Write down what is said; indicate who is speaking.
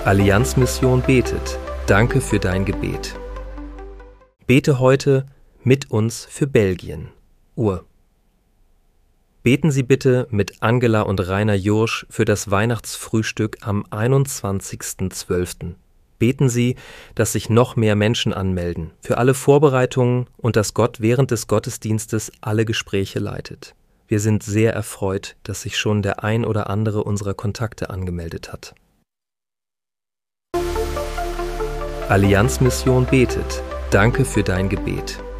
Speaker 1: Allianzmission betet. Danke für dein Gebet. Bete heute mit uns für Belgien. Ur. Beten Sie bitte mit Angela und Rainer Jursch für das Weihnachtsfrühstück am 21.12. Beten Sie, dass sich noch mehr Menschen anmelden, für alle Vorbereitungen und dass Gott während des Gottesdienstes alle Gespräche leitet. Wir sind sehr erfreut, dass sich schon der ein oder andere unserer Kontakte angemeldet hat. Allianzmission betet. Danke für dein Gebet.